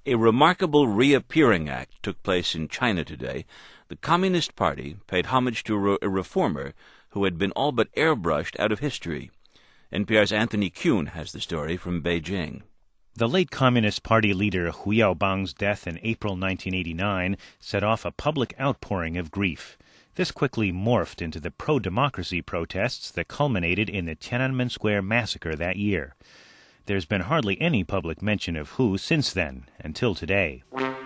A remarkable reappearing act took place in China today. The Communist Party paid homage to a reformer who had been all but airbrushed out of history. NPR's Anthony Kuhn has the story from Beijing. The late Communist Party leader Hu Yaobang's death in April 1989 set off a public outpouring of grief. This quickly morphed into the pro-democracy protests that culminated in the Tiananmen Square massacre that year. There's been hardly any public mention of Hu since then, until today.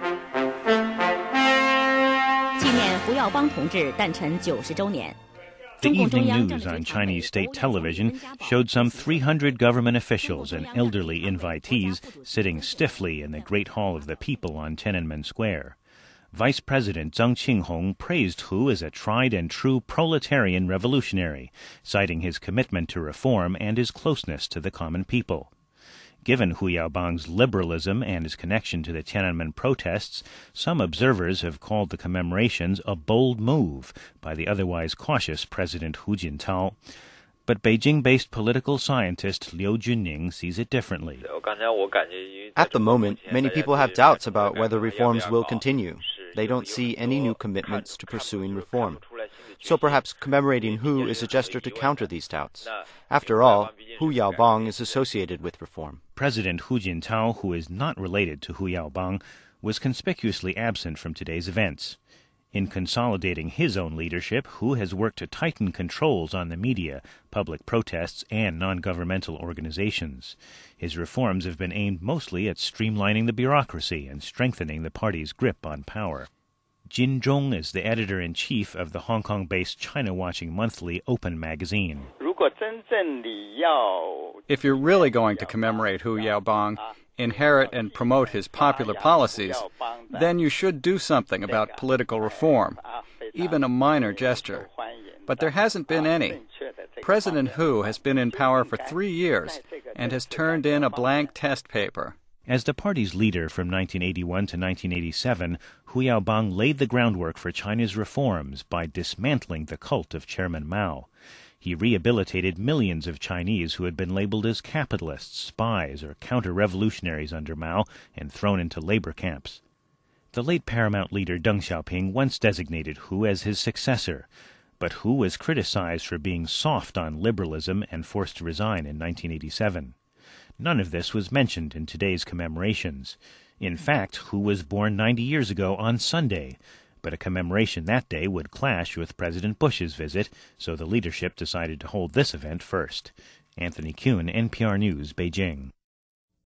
The evening news on Chinese state television showed some 300 government officials and elderly invitees sitting stiffly in the Great Hall of the People on Tiananmen Square. Vice President Zhang Qinghong praised Hu as a tried and true proletarian revolutionary, citing his commitment to reform and his closeness to the common people. Given Hu Yaobang's liberalism and his connection to the Tiananmen protests, some observers have called the commemorations a bold move by the otherwise cautious President Hu Jintao. But Beijing-based political scientist Liu Junning sees it differently. At the moment, many people have doubts about whether reforms will continue. They don't see any new commitments to pursuing reform. So perhaps commemorating Hu is a gesture to counter these doubts. After all, Hu Yaobang is associated with reform. President Hu Jintao, who is not related to Hu Yaobang, was conspicuously absent from today's events. In consolidating his own leadership, Hu has worked to tighten controls on the media, public protests, and non-governmental organizations. His reforms have been aimed mostly at streamlining the bureaucracy and strengthening the party's grip on power. Jin Zhong is the editor-in-chief of the Hong Kong-based China-watching monthly Open magazine. If you're really going to commemorate Hu Yaobang, inherit and promote his popular policies, then you should do something about political reform, even a minor gesture. But there hasn't been any. President Hu has been in power for 3 years and has turned in a blank test paper. As the party's leader from 1981 to 1987, Hu Yaobang laid the groundwork for China's reforms by dismantling the cult of Chairman Mao. He rehabilitated millions of Chinese who had been labeled as capitalists, spies, or counter-revolutionaries under Mao and thrown into labor camps. The late Paramount leader Deng Xiaoping once designated Hu as his successor, but Hu was criticized for being soft on liberalism and forced to resign in 1987. None of this was mentioned in today's commemorations. In fact, Hu was born 90 years ago on Sunday, but a commemoration that day would clash with President Bush's visit, so the leadership decided to hold this event first. Anthony Kuhn, NPR News, Beijing.